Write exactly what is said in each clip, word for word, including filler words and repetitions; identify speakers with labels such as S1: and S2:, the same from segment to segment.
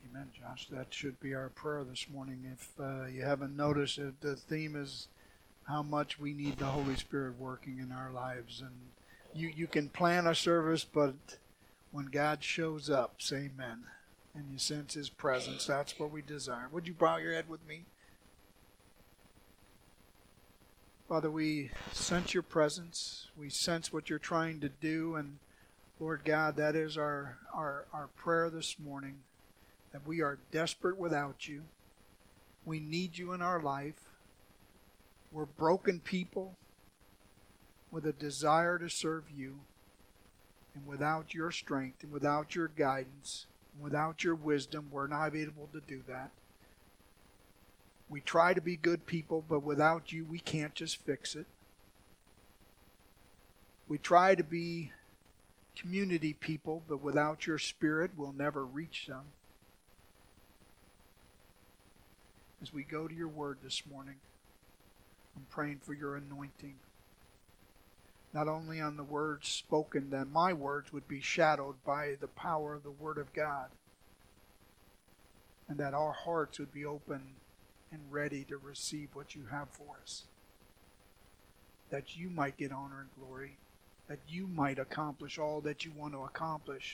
S1: Amen, Josh. That should be our prayer this morning. If uh, you haven't noticed it, the theme is how much we need the Holy Spirit working in our lives. And you, you can plan a service, but when God shows up, say amen, and you sense His presence, that's what we desire. Would you bow your head with me? Father, we sense your presence. We sense what you're trying to do. And Lord God, that is our, our, our prayer this morning, that we are desperate without you. We need you in our life. We're broken people with a desire to serve you. And without your strength and without your guidance, and without your wisdom, we're not able to do that. We try to be good people, but without you, we can't just fix it. We try to be community people, but without your Spirit, we'll never reach them. As we go to your word this morning, I'm praying for your anointing. Not only on the words spoken, that my words would be shadowed by the power of the Word of God, and that our hearts would be open and ready to receive what you have for us. That you might get honor and glory, that you might accomplish all that you want to accomplish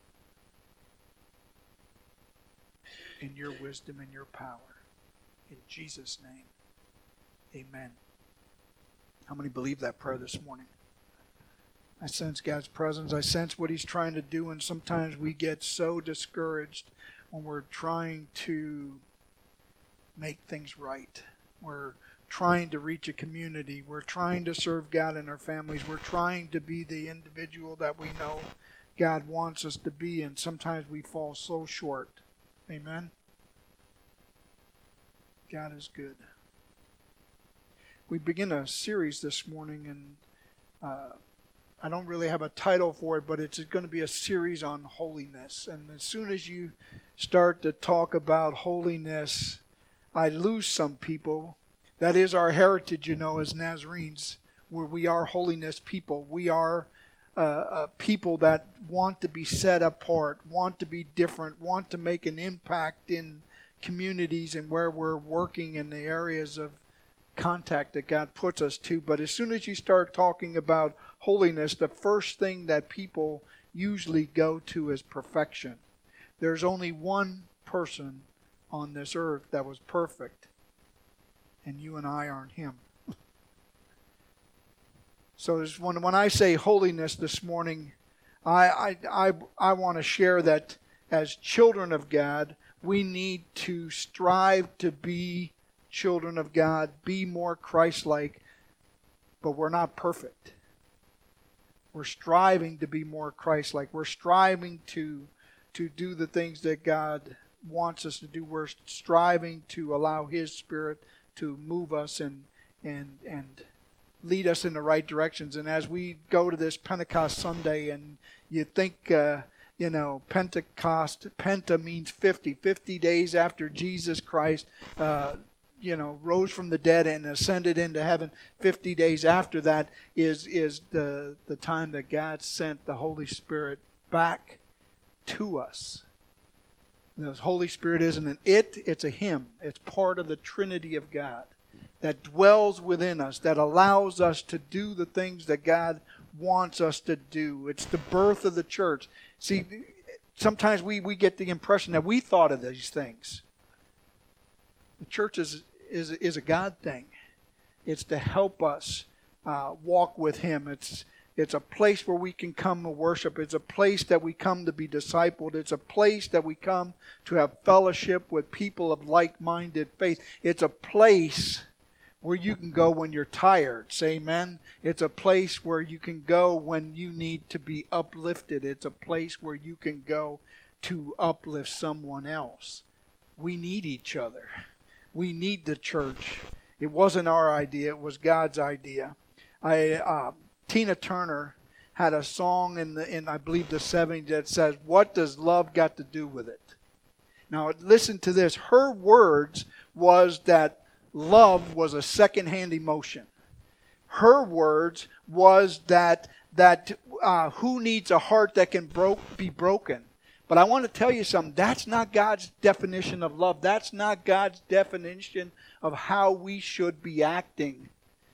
S1: in your wisdom and your power. In Jesus' name, amen. How many believe that prayer this morning? I sense God's presence. I sense what He's trying to do, and sometimes we get so discouraged when we're trying to make things right. We're trying to reach a community. We're trying to serve God in our families. We're trying to be the individual that we know God wants us to be, and sometimes we fall so short. Amen? God is good. We begin a series this morning, and uh, I don't really have a title for it, but it's going to be a series on holiness. And as soon as you start to talk about holiness, I lose some people. That is our heritage, you know, as Nazarenes, where we are holiness people. We are uh, uh, people that want to be set apart, want to be different, want to make an impact in communities and where we're working in the areas of contact that God puts us to. But as soon as you start talking about holiness, the first thing that people usually go to is perfection. There's only one person on this earth that was perfect, and you and I aren't him. So when, when I say holiness this morning, I, I, I, I want to share that as children of God, we need to strive to be children of God, be more Christ-like, but we're not perfect. We're striving to be more Christ-like. We're striving to, to do the things that God wants us to do. We're striving to allow His Spirit to move us and and and lead us in the right directions. And as we go to this Pentecost Sunday, and you think, uh, you know, Pentecost, Penta means fifty. fifty days after Jesus Christ, uh, you know, rose from the dead and ascended into heaven. fifty days after that is is the the time that God sent the Holy Spirit back to us. The Holy Spirit isn't an it, it's a Him. It's part of the Trinity of God that dwells within us, that allows us to do the things that God wants us to do. It's the birth of the church. See, sometimes we, we get the impression that we thought of these things. The church is, is, is a God thing. It's to help us uh, walk with Him. It's It's a place where we can come to worship. It's a place that we come to be discipled. It's a place that we come to have fellowship with people of like-minded faith. It's a place where you can go when you're tired. Say amen. It's a place where you can go when you need to be uplifted. It's a place where you can go to uplift someone else. We need each other. We need the church. It wasn't our idea. It was God's idea. I... Uh, Tina Turner had a song in the in I believe the seventies that says, "What does love got to do with it?" Now listen to this. Her words was that love was a second-hand emotion. Her words was that that uh, who needs a heart that can bro- be broken? But I want to tell you something. That's not God's definition of love. That's not God's definition of how we should be acting.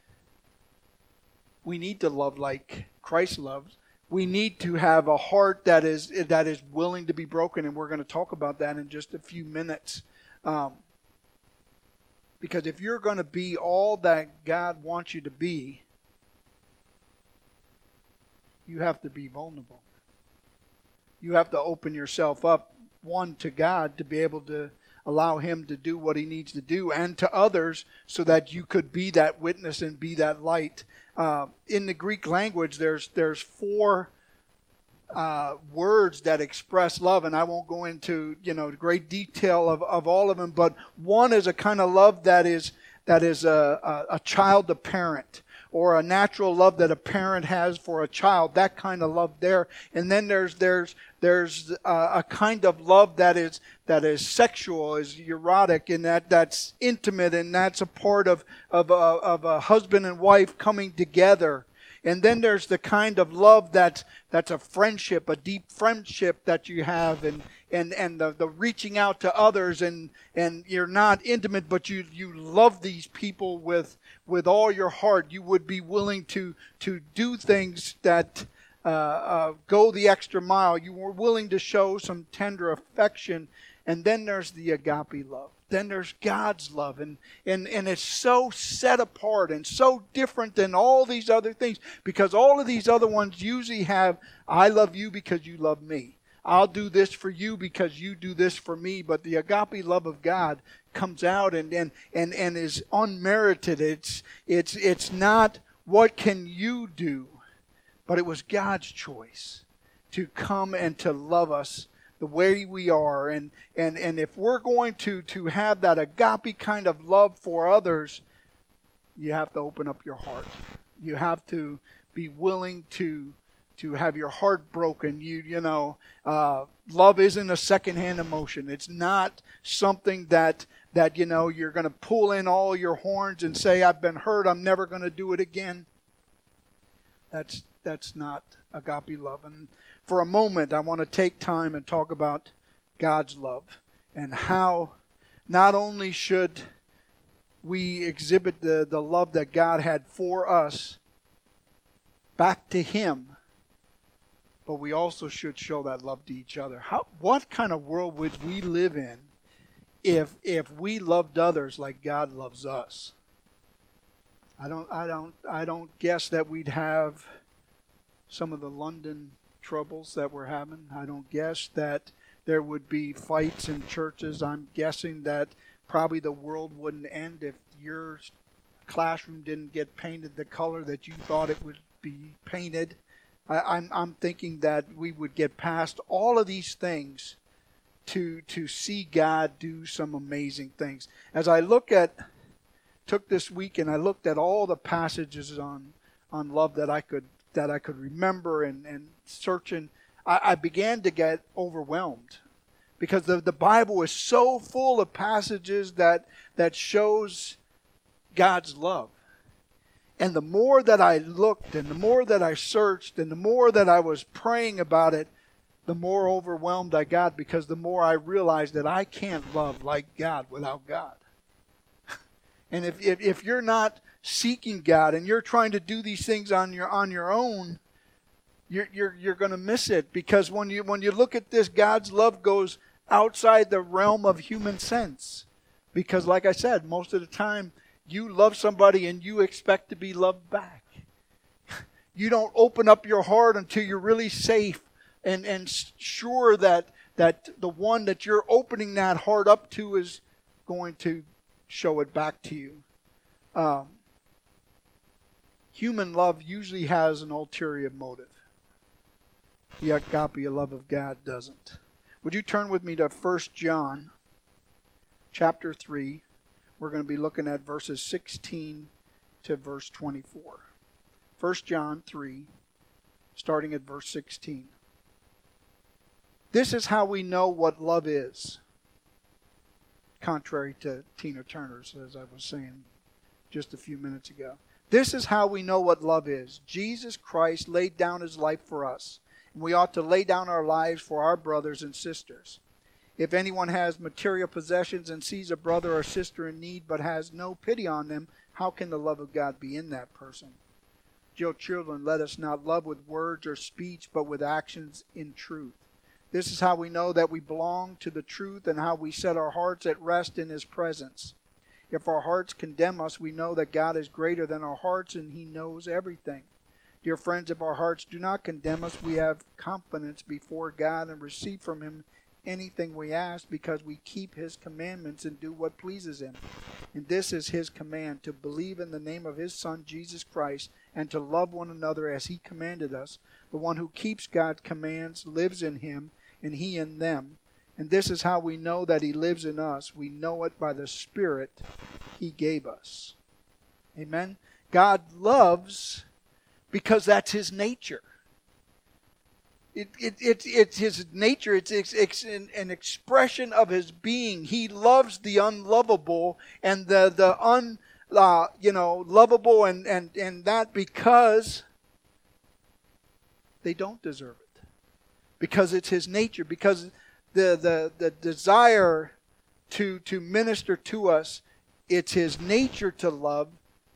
S1: We need to love like Christ loves. We need to have a heart that is that is willing to be broken, and we're going to talk about that in just a few minutes. Um, because if you're going to be all that God wants you to be, you have to be vulnerable. You have to open yourself up, one, to God, to be able to allow Him to do what He needs to do, and to others, so that you could be that witness and be that light. Uh, in the Greek language, there's there's four uh, words that express love, and I won't go into you know great detail of, of all of them. But one is a kind of love that is that is a, a, a child to parent, or a natural love that a parent has for a child. That kind of love there. And then there's there's there's a, a kind of love that is that is sexual, is erotic, and that that's intimate, and that's a part of of a, of a husband and wife coming together. And then there's the kind of love that's that's a friendship, a deep friendship that you have, and and and the, the reaching out to others, and and you're not intimate, but you you love these people with with all your heart. You would be willing to to do things that uh, uh, go the extra mile. You were willing to show some tender affection. And then there's the agape love. Then there's God's love. And, and, and it's so set apart and so different than all these other things. Because all of these other ones usually have, I love you because you love me. I'll do this for you because you do this for me. But the agape love of God comes out and, and, and, and is unmerited. It's, it's, it's not what can you do, but it was God's choice to come and to love us the way we are. And, and, and if we're going to, to have that agape kind of love for others, you have to open up your heart. You have to be willing to to have your heart broken. You you know, uh, love isn't a secondhand emotion. It's not something that that you know you're going to pull in all your horns and say, I've been hurt, I'm never going to do it again. That's that's not agape love. And for a moment, I want to take time and talk about God's love and how not only should we exhibit the, the love that God had for us back to Him, but we also should show that love to each other. How, what kind of world would we live in if if we loved others like God loves us? I don't I don't I don't guess that we'd have some of the London troubles that we're having. I don't guess that there would be fights in churches. I'm guessing that probably the world wouldn't end if your classroom didn't get painted the color that you thought it would be painted. I, I'm I'm thinking that we would get past all of these things to to see God do some amazing things. As I look at took this week and I looked at all the passages on on love that I could that I could remember and, and searching, I, I began to get overwhelmed because the, the Bible is so full of passages that that shows God's love. And the more that I looked and the more that I searched and the more that I was praying about it, the more overwhelmed I got, because the more I realized that I can't love like God without God. And if, if if you're not seeking God and you're trying to do these things on your on your own, you're you're you're going to miss it. Because when you when you look at this, God's love goes outside the realm of human sense. Because like I said, most of the time you love somebody and you expect to be loved back. You don't open up your heart until you're really safe and and sure that that the one that you're opening that heart up to is going to show it back to you. Um, human love usually has an ulterior motive. The agape love of God doesn't. Would you turn with me to First John chapter three? We're going to be looking at verses sixteen to verse twenty-four. First John three, starting at verse sixteen. This is how we know what love is. Contrary to Tina Turner's, as I was saying just a few minutes ago. This is how we know what love is. Jesus Christ laid down His life for us, We ought to lay down our lives for our brothers and sisters. If anyone has material possessions and sees a brother or sister in need but has no pity on them, how can the love of God be in that person? Dear children, let us not love with words or speech, but with actions in truth. This is how we know that we belong to the truth and how we set our hearts at rest in His presence. If our hearts condemn us, we know that God is greater than our hearts and He knows everything. Dear friends, if our hearts do not condemn us, we have confidence before God and receive from Him anything we ask, because we keep His commandments and do what pleases Him. And this is His command, to believe in the name of His Son, Jesus Christ, and to love one another as He commanded us. The one who keeps God's commands lives in Him, and He in them. And this is how we know that He lives in us. We know it by the Spirit He gave us. Amen? God loves because that's His nature. It, it, it, it's His nature. It's, it's, it's an, an expression of His being. He loves the unlovable and the, the un, uh, you know, lovable and, and, and that because they don't deserve it. Because it's His nature. Because the, the, the desire to, to minister to us, it's His nature to love.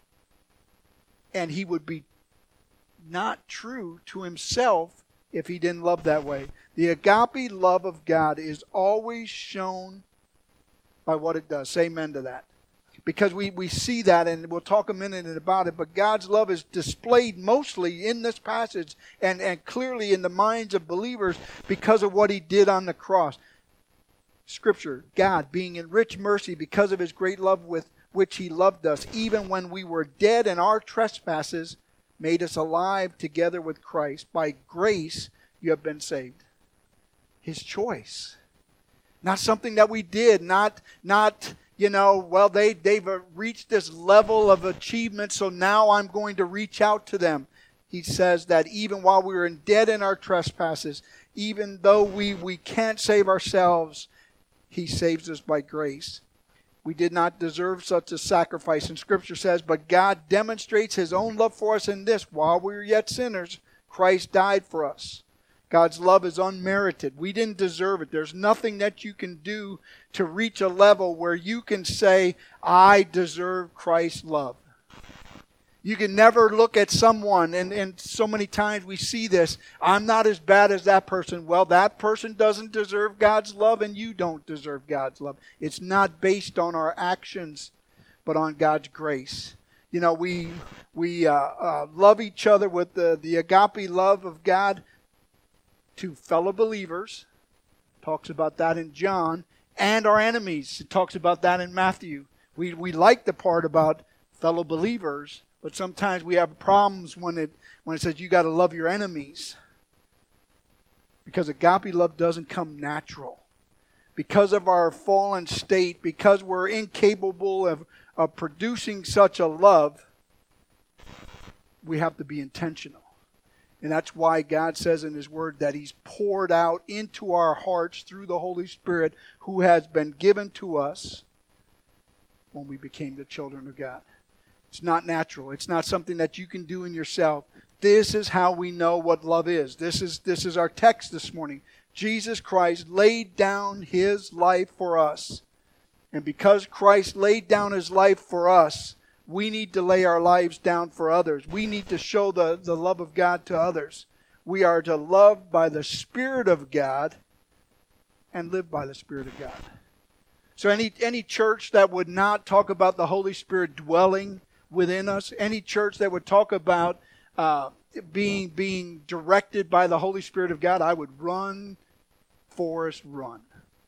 S1: And He would be not true to Himself if He didn't love that way. The agape love of God is always shown by what it does. Say amen to that. Because we, we see that, and we'll talk a minute about it, but God's love is displayed mostly in this passage and, and clearly in the minds of believers because of what He did on the cross. Scripture, God being in rich mercy because of His great love with which He loved us, even when we were dead in our trespasses, made us alive together with Christ. By grace you have been saved. His choice. Not something that we did. Not, not you know, well, they, they've reached this level of achievement, so now I'm going to reach out to them. He says that even while we were dead in our trespasses, even though we, we can't save ourselves, He saves us by grace. We did not deserve such a sacrifice. And Scripture says, but God demonstrates His own love for us in this: while we were yet sinners, Christ died for us. God's love is unmerited. We didn't deserve it. There's nothing that you can do to reach a level where you can say, I deserve Christ's love. You can never look at someone, and, and so many times we see this, I'm not as bad as that person. Well, that person doesn't deserve God's love, and you don't deserve God's love. It's not based on our actions, but on God's grace. You know, we we uh, uh, love each other with the, the agape love of God to fellow believers. Talks about that in John. And our enemies. It talks about that in Matthew. We, we like the part about fellow believers, but sometimes we have problems when it when it says you got to love your enemies. Because agape love doesn't come natural. Because of our fallen state, because we're incapable of, of producing such a love, we have to be intentional. And that's why God says in His Word that He's poured out into our hearts through the Holy Spirit who has been given to us when we became the children of God. It's not natural. It's not something that you can do in yourself. This is how we know what love is. This is, this is our text this morning. Jesus Christ laid down His life for us. And because Christ laid down His life for us, we need to lay our lives down for others. We need to show the, the love of God to others. We are to love by the Spirit of God and live by the Spirit of God. So any, any church that would not talk about the Holy Spirit dwelling within us, any church that would talk about uh, being, being directed by the Holy Spirit of God, I would run, Forrest, run.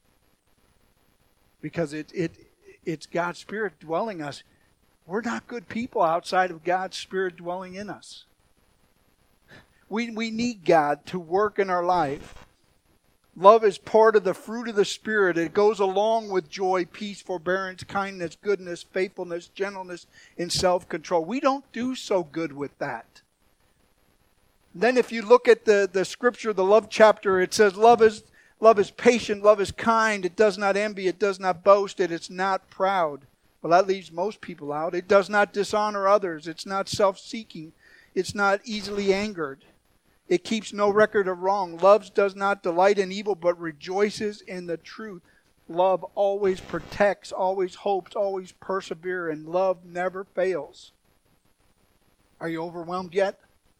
S1: Because it, it, it's God's Spirit dwelling us. We're not good people outside of God's Spirit dwelling in us. We, we need God to work in our life. Love is part of the fruit of the Spirit. It goes along with joy, peace, forbearance, kindness, goodness, faithfulness, gentleness, and self-control. We don't do so good with that. Then if you look at the, the scripture, the love chapter, it says love is, love is patient, love is kind, it does not envy, it does not boast, it is not proud. Well, that leaves most people out. It does not dishonor others. It's not self-seeking. It's not easily angered. It keeps no record of wrong. Love does not delight in evil, but rejoices in the truth. Love always protects, always hopes, always perseveres, and love never fails. Are you overwhelmed yet?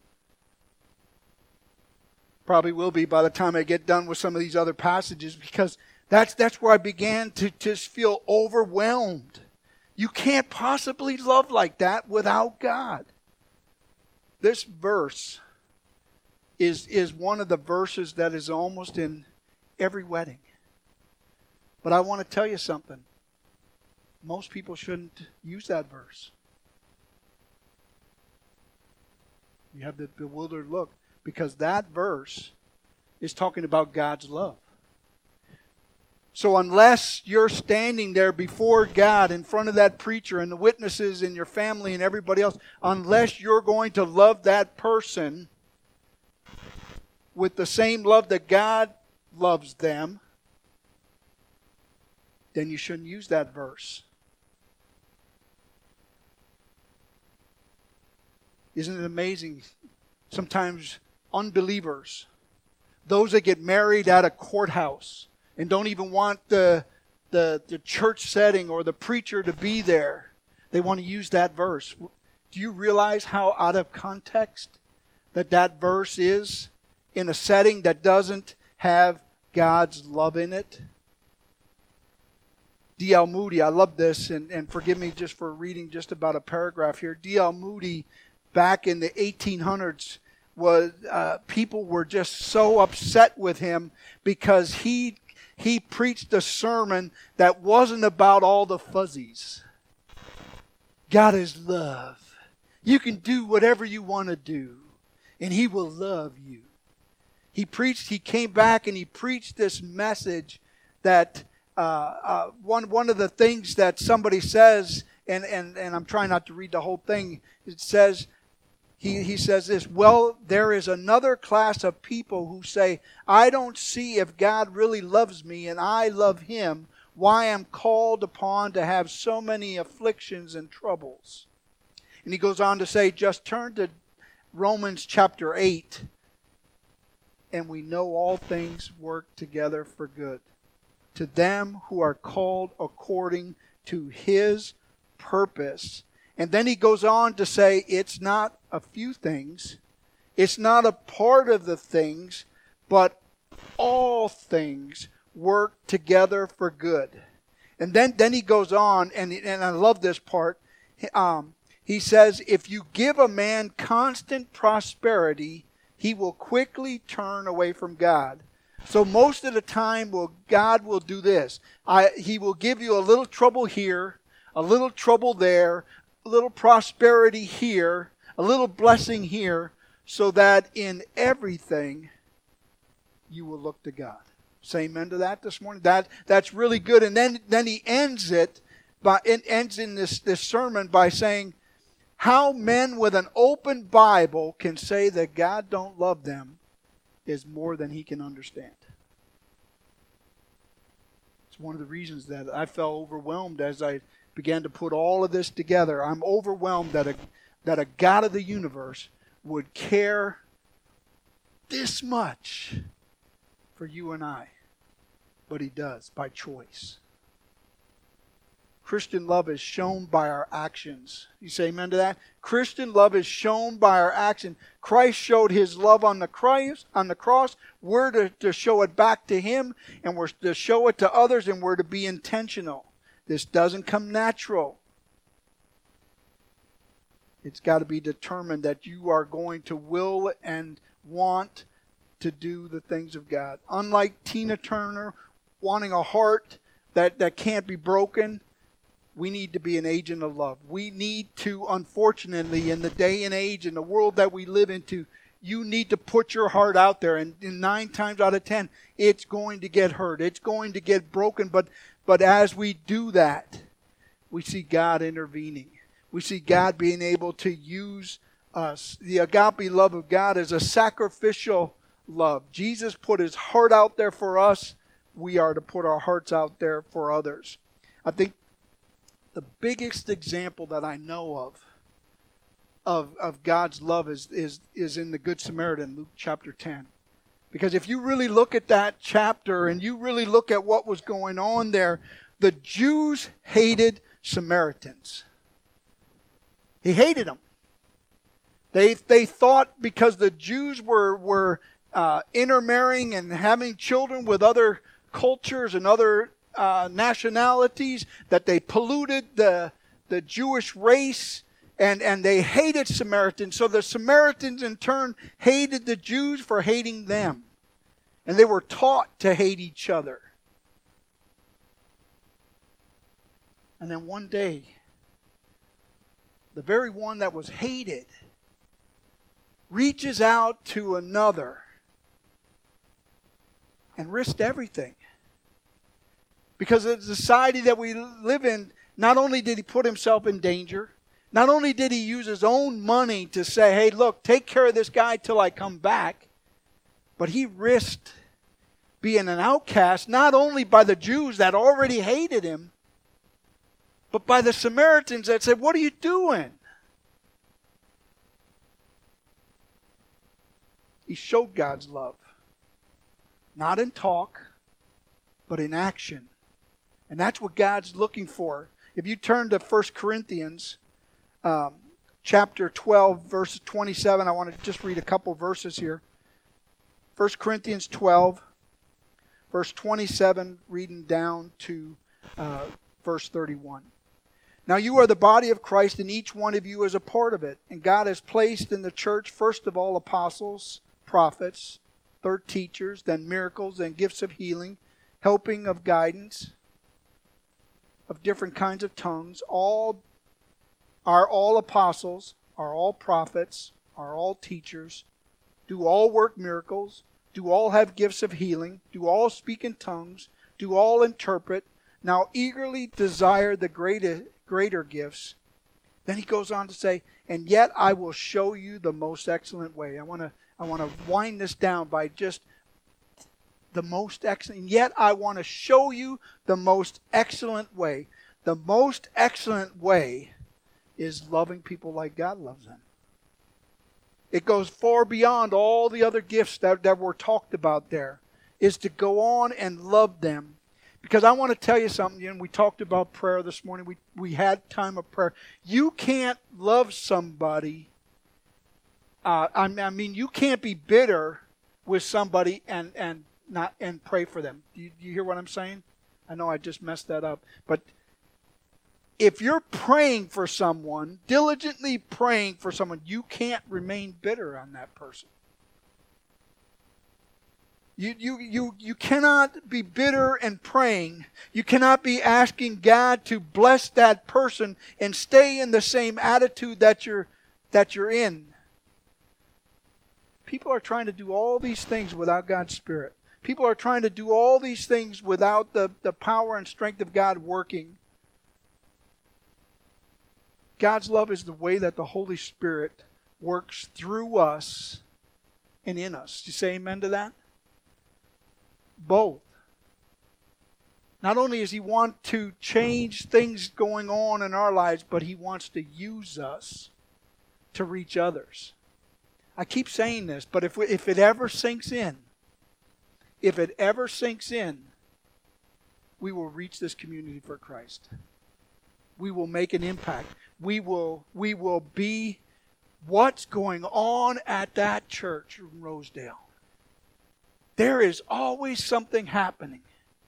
S1: Probably will be by the time I get done with some of these other passages, because that's that's where I began to just feel overwhelmed. You can't possibly love like that without God. This verse is, is one of the verses that is almost in every wedding. But I want to tell you something. Most people shouldn't use that verse. You have the bewildered look, because that verse is talking about God's love. So unless you're standing there before God in front of that preacher and the witnesses and your family and everybody else, unless you're going to love that person with the same love that God loves them, then you shouldn't use that verse. Isn't it amazing? Sometimes unbelievers, those that get married at a courthouse and don't even want the, the, the church setting or the preacher to be there, they want to use that verse. Do you realize how out of context that that verse is in a setting that doesn't have God's love in it? D L Moody, I love this, and, and forgive me just for reading just about a paragraph here. D L Moody, back in the eighteen hundreds, was uh, people were just so upset with him because he he preached a sermon that wasn't about all the fuzzies. God is love. You can do whatever you want to do, and He will love you. He preached. He came back and he preached this message that uh, uh, one one of the things that somebody says, and and and I'm trying not to read the whole thing. It says. He, he says this, well, there is another class of people who say, I don't see if God really loves me and I love Him, why I'm called upon to have so many afflictions and troubles. And he goes on to say, just turn to Romans chapter eight, and we know all things work together for good, to them who are called according to His purpose. And then he goes on to say, it's not a few things, it's not a part of the things, but all things work together for good. And then, then he goes on, and, and I love this part. Um, he says, if you give a man constant prosperity, he will quickly turn away from God. So most of the time, will God will do this. I, he will give you a little trouble here, a little trouble there, a little prosperity here, a little blessing here, so that in everything you will look to God. Say amen to that this morning. That that's really good. And then then he ends it by it ends in this, this sermon by saying how men with an open Bible can say that God don't love them is more than he can understand. It's one of the reasons that I felt overwhelmed as I began to put all of this together. I'm overwhelmed that a, that a God of the universe would care this much for you and I. But He does, by choice. Christian love is shown by our actions. You say amen to that? Christian love is shown by our action. Christ showed His love on the cross. On the cross. We're to, to show it back to Him, and we're to show it to others, and we're to be intentional. This doesn't come natural. It's got to be determined that you are going to will and want to do the things of God. Unlike Tina Turner wanting a heart that, that can't be broken, we need to be an agent of love. We need to, unfortunately, in the day and age, in the world that we live into, you need to put your heart out there. And, and nine times out of ten, it's going to get hurt. It's going to get broken. But But as we do that, we see God intervening. We see God being able to use us. The agape love of God is a sacrificial love. Jesus put His heart out there for us. We are to put our hearts out there for others. I think the biggest example that I know of of, of God's love is, is, is in the Good Samaritan, Luke chapter ten. Because if you really look at that chapter and you really look at what was going on there, the Jews hated Samaritans. He hated them. They, they thought because the Jews were, were uh, intermarrying and having children with other cultures and other uh, nationalities, that they polluted the, the Jewish race, and, and they hated Samaritans. So the Samaritans in turn hated the Jews for hating them. And they were taught to hate each other. And then one day, the very one that was hated reaches out to another and risked everything. Because of the society that we live in, not only did he put himself in danger, not only did he use his own money to say, hey, look, take care of this guy till I come back, but he risked being an outcast, not only by the Jews that already hated him, but by the Samaritans that said, what are you doing? He showed God's love. Not in talk, but in action. And that's what God's looking for. If you turn to First Corinthians um, chapter twelve, verse twenty-seven, I want to just read a couple verses here. First Corinthians twelve, verse twenty-seven, reading down to uh, verse thirty-one. Now you are the body of Christ, and each one of you is a part of it. And God has placed in the church, first of all, apostles, prophets, third teachers, then miracles, then gifts of healing, helping of guidance, of different kinds of tongues. All are all apostles, are all prophets, are all teachers, do all work miracles, do all have gifts of healing, do all speak in tongues, do all interpret. Now eagerly desire the greater, greater gifts. Then he goes on to say, and yet I will show you the most excellent way. I want to I want to wind this down by just the most excellent. Yet I want to show you the most excellent way. The most excellent way is loving people like God loves them. It goes far beyond all the other gifts that, that were talked about there. Is to go on and love them. Because I want to tell you something, and we talked about prayer this morning. We, we had time of prayer. You can't love somebody. Uh, I, I mean, you can't be bitter with somebody and, and not and pray for them. Do you, do you hear what I'm saying? I know I just messed that up. But if you're praying for someone, diligently praying for someone, you can't remain bitter on that person. You, you, you, you cannot be bitter and praying. You cannot be asking God to bless that person and stay in the same attitude that you're, that you're in. People are trying to do all these things without God's Spirit. People are trying to do all these things without the, the power and strength of God working. God's love is the way that the Holy Spirit works through us and in us. Do you say amen to that? Both. Not only does He want to change things going on in our lives, but He wants to use us to reach others. I keep saying this, but if we, if it ever sinks in, if it ever sinks in, we will reach this community for Christ. We will make an impact. We will, we will be what's going on at that church in Rosedale. There is always something happening.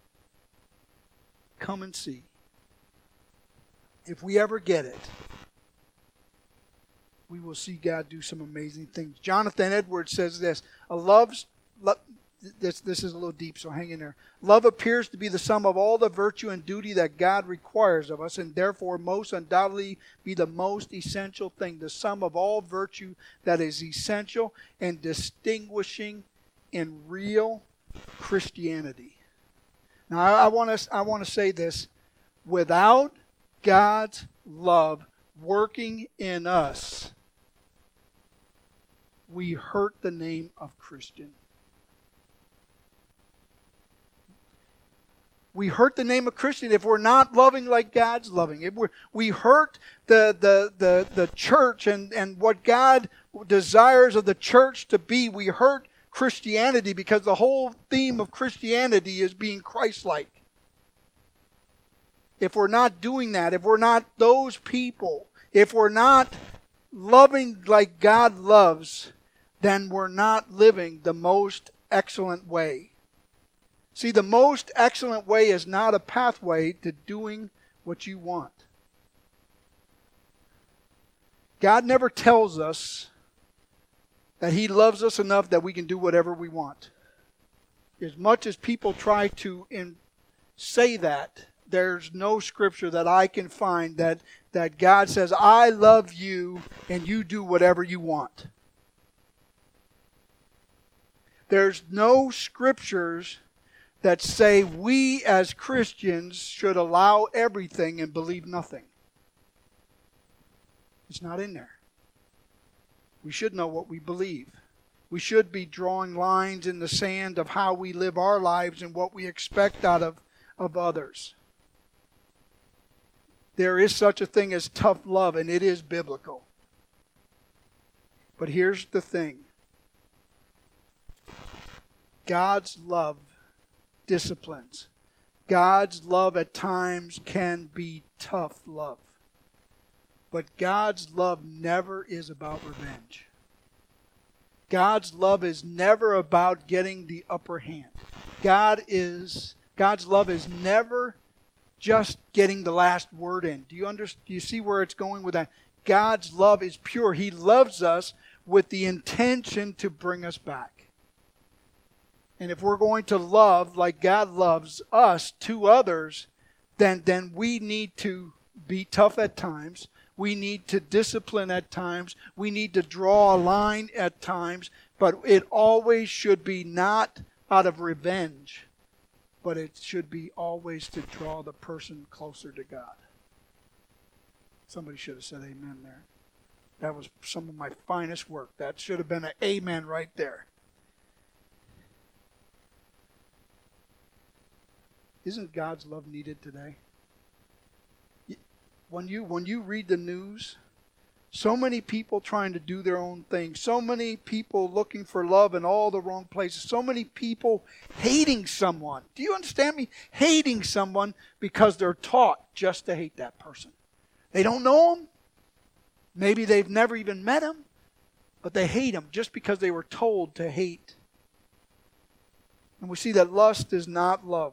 S1: Come and see. If we ever get it, we will see God do some amazing things. Jonathan Edwards says this, a love's, lo, this, this is a little deep, so hang in there. Love appears to be the sum of all the virtue and duty that God requires of us, and therefore most undoubtedly be the most essential thing, the sum of all virtue that is essential and distinguishing in real Christianity. Now, I, I want to I want to say this. Without God's love working in us, we hurt the name of Christian. We hurt the name of Christian if we're not loving like God's loving. If we're, we hurt the, the, the, the church and, and what God desires of the church to be. We hurt Christianity because the whole theme of Christianity is being Christ-like. If we're not doing that, if we're not those people, if we're not loving like God loves, then we're not living the most excellent way. See, the most excellent way is not a pathway to doing what you want. God never tells us that He loves us enough that we can do whatever we want. As much as people try to in, say that, there's no scripture that I can find that, that God says, I love you and you do whatever you want. There's no scriptures that say we as Christians should allow everything and believe nothing. It's not in there. We should know what we believe. We should be drawing lines in the sand of how we live our lives and what we expect out of, of others. There is such a thing as tough love, and it is biblical. But here's the thing. God's love disciplines. God's love at times can be tough love. But God's love never is about revenge. God's love is never about getting the upper hand. God is God's love is never just getting the last word in. Do you understand? Do you see where it's going with that? God's love is pure. He loves us with the intention to bring us back. And if we're going to love like God loves us to others, then, then we need to be tough at times. We need to discipline at times. We need to draw a line at times. But it always should be not out of revenge, but it should be always to draw the person closer to God. Somebody should have said amen there. That was some of my finest work. That should have been an amen right there. Isn't God's love needed today? When you when you read the news, so many people trying to do their own thing, so many people looking for love in all the wrong places, so many people hating someone. Do you understand me? Hating someone because they're taught just to hate that person. They don't know them. Maybe they've never even met him, but they hate him just because they were told to hate. And we see that lust is not love.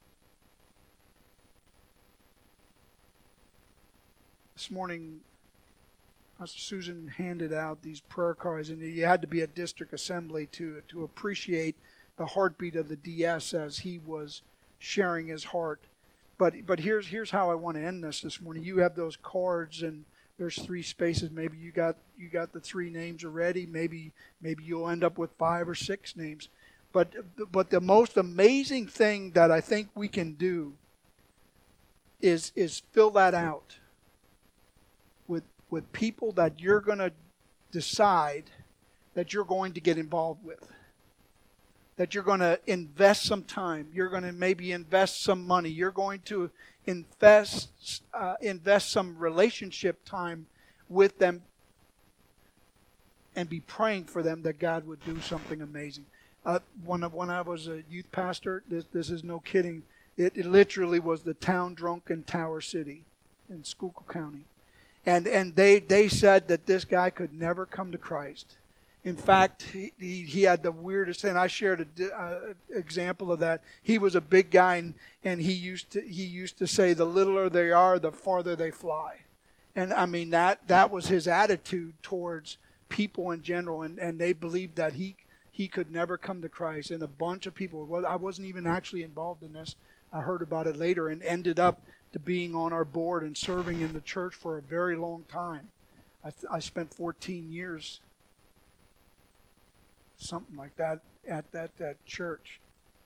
S1: This morning, Pastor Susan handed out these prayer cards, and you had to be at district assembly to, to appreciate the heartbeat of the D S as he was sharing his heart. But but here's here's how I want to end this this morning. You have those cards, and there's three spaces. Maybe you got you got the three names already. Maybe maybe you'll end up with five or six names. But but the most amazing thing that I think we can do is is fill that out with with people that you're going to decide that you're going to get involved with. That you're going to invest some time. You're going to maybe invest some money. You're going to invest uh, invest some relationship time with them and be praying for them that God would do something amazing. Uh, when, when I was a youth pastor, this, this is no kidding, it, it literally was the town drunk in Tower City in Schuylkill County. And and they, they said that this guy could never come to Christ. In fact, he, he, he had the weirdest thing. I shared an uh, example of that. He was a big guy, and, and he used to he used to say, the littler they are, the farther they fly. And I mean, that, that was his attitude towards people in general. And, and they believed that he he could never come to Christ. And a bunch of people, well, I wasn't even actually involved in this. I heard about it later and ended up to being on our board and serving in the church for a very long time. I, I spent fourteen years, something like that, at that, that church.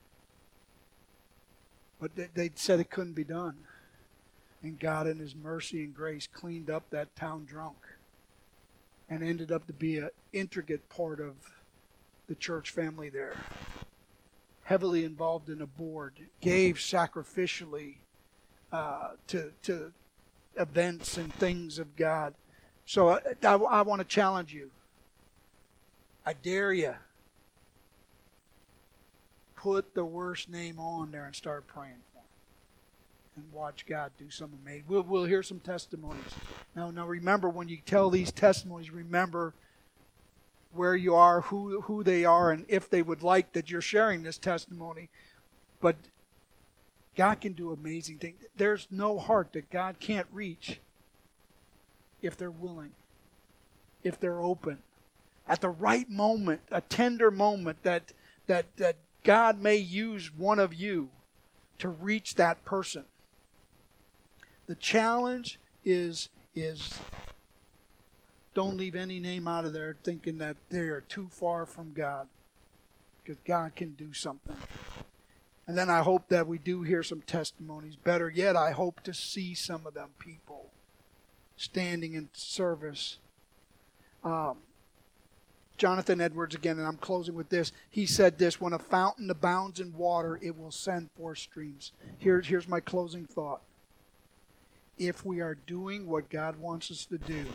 S1: But they, they said it couldn't be done. And God in His mercy and grace cleaned up that town drunk and ended up to be an intricate part of the church family there. heavily involved in a board, gave sacrificially uh, to to events and things of God. So I, I, I want to challenge you. I dare you. Put the worst name on there and start praying for him. And watch God do something amazing. We'll, we'll hear some testimonies. Now, now remember, when you tell these testimonies, remember where you are, who who they are, and if they would like that you're sharing this testimony. But God can do amazing things. There's no heart that God can't reach if they're willing, if they're open. At the right moment, a tender moment that that that God may use one of you to reach that person. The challenge is is don't leave any name out of there thinking that they are too far from God, because God can do something. And then I hope that we do hear some testimonies. Better yet, I hope to see some of them people standing in service. Um, Jonathan Edwards again, and I'm closing with this. He said this: when a fountain abounds in water, it will send forth streams. Here, here's my closing thought. If we are doing what God wants us to do,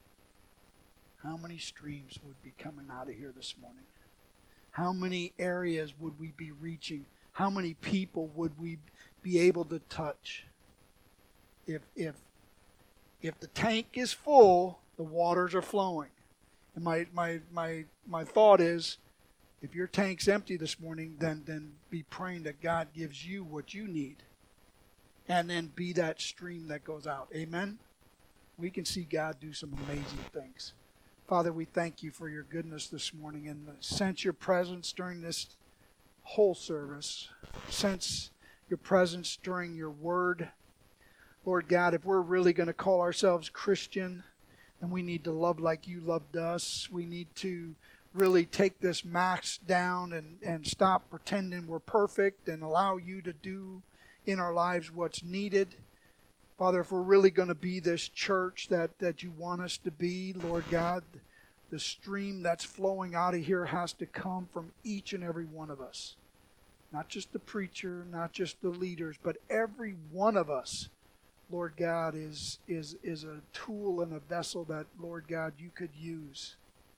S1: how many streams would be coming out of here this morning? How many areas would we be reaching? How many people would we be able to touch? If if if the tank is full, the waters are flowing. And my my my my thought is, if your tank's empty this morning, then then be praying that God gives you what you need. And then be that stream that goes out. Amen? We can see God do some amazing things. Father, we thank you for your goodness this morning, and sense your presence during this whole service. Sense your presence during your word. Lord God, if we're really going to call ourselves Christian, then we need to love like you loved us. We need to really take this mask down and, and stop pretending we're perfect and allow you to do in our lives what's needed. Father, if we're really going to be this church that, that you want us to be, Lord God, the stream that's flowing out of here has to come from each and every one of us. Not just the preacher, not just the leaders, but every one of us, Lord God, is, is, is a tool and a vessel that, Lord God, you could use.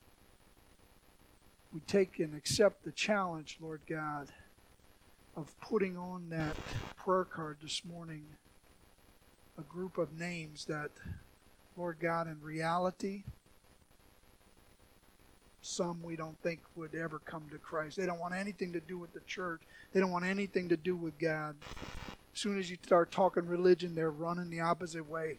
S1: We take and accept the challenge, Lord God, of putting on that prayer card this morning a group of names that, Lord God, in reality, some we don't think would ever come to Christ. They don't want anything to do with the church. They don't want anything to do with God. As soon as you start talking religion, they're running the opposite way.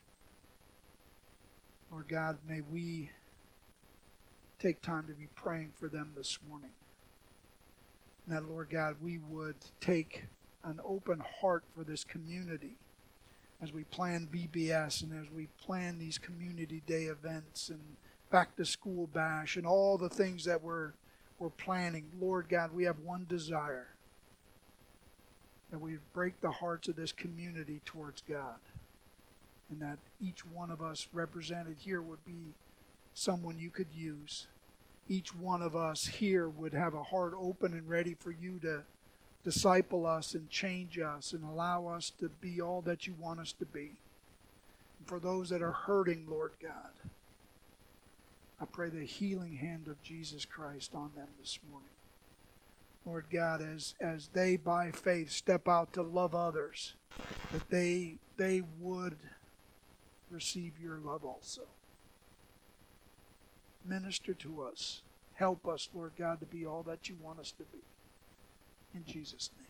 S1: Lord God, may we take time to be praying for them this morning. And that, Lord God, we would take an open heart for this community as we plan V B S and as we plan these community day events and back to school bash and all the things that we're, we're planning. Lord God, we have one desire, that we break the hearts of this community towards God, and that each one of us represented here would be someone you could use. Each one of us here would have a heart open and ready for you to disciple us and change us and allow us to be all that you want us to be. And for those that are hurting, Lord God, I pray the healing hand of Jesus Christ on them this morning. Lord God, as, as they by faith step out to love others, that they they would receive your love also. Minister to us. Help us, Lord God, to be all that you want us to be. In Jesus' name.